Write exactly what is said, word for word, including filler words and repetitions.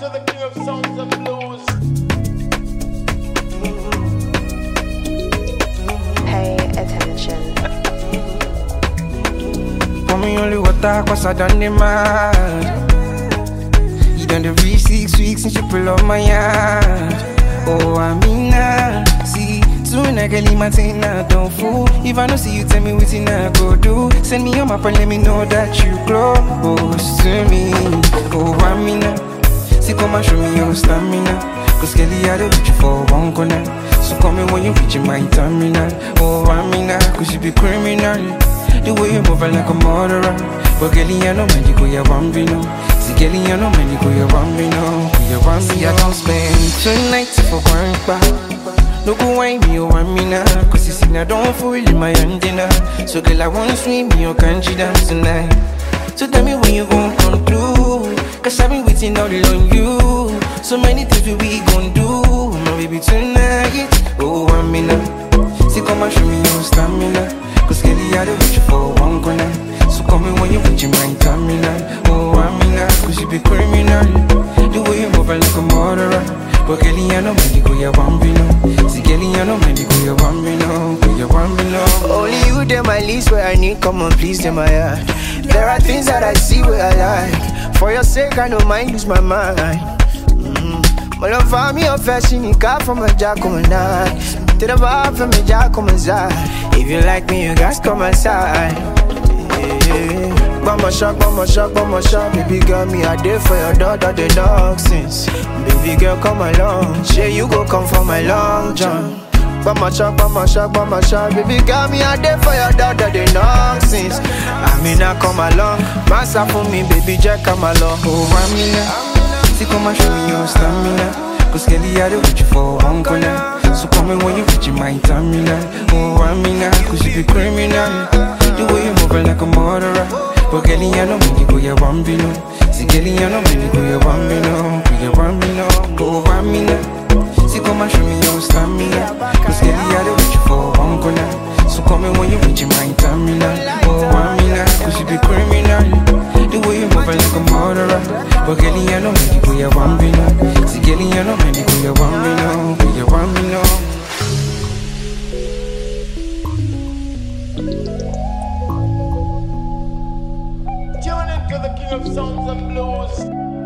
to the king of sounds and blues. Pay attention. For me only water cause I done the mad. You done the reach six weeks since you pull up my yard. Oh, I mean now, see, soon I can leave my thing now, don't fool. If I don't see you, tell me what I go do. Send me on my phone, let me know that you close to me. Oh, I mean now, see, come and show me your stamina. Cause Kelly, I don't reach you for one corner. So call me when you reach my terminal. Oh, I mean now, cause you be criminal. The way you move like a murderer. But Kelly, I know man, you go your bambino. See, Kelly, I know man, you go your bambino. Your bambino. See, I don't spend two nights for one bar. No go wine me, oh, I mean now. Cause you see, I don't fool in my hand dinner. So girl, I wanna swim in your country dance tonight. So tell me when you gon' come through. Cause I've been waiting all on you. So many things we gon' do. My baby tonight. Oh, I mean now. See, come and show me your stamina. Cause Kelly, I don't reach you for one corner. So call me when you reach my terminal. Oh, I mean now. Cause you be criminal. The way you move like a murderer. But Kelly, I know man, you go your bambino. See, Kelly, I know man, you go your bambino. Go your bambino. Only you, them my least where I need. Come on, please, them my heart. There are things that I see where I like. For your sake, I don't mind lose my mind. Mm-hmm. My love for me, your fashion, you got from a jack on my night. To the bar from me, jack on my side. If you like me, you guys come outside. Yeah. Bama shock, bama shock, bama shock. Baby girl, me I did for your daughter, the dog since. Baby girl, come along. Sure, you go come for my long jump. Bama shock, bama shock, bama shock. Baby girl, me I did for your daughter, the dog since. I mean, I come along. Massa for me, baby, Jack, come along. Oh, I mean, see, come and show me your stamina. Cause Kelly, I don't reach you for one corner. So call me when you reach my terminal. Oh, I mean, cause you be criminal. The way you move like a murderer. But Kelly, I know me, you go your bambino. See, Kelly, I know me, you go your bambino. Go your bambino. Oh, I mean, see, come and show me your stamina. Cause Kelly, I don't reach you for one corner. So call me when you reach my terminal. Oh, I mean, cause you be criminal. The way you move like a murderer. But Kelly, I know me, you go your bambino. See, Kelly, I know me, you go your bambino. Go your bambino. Tune into the king of sounds and blues.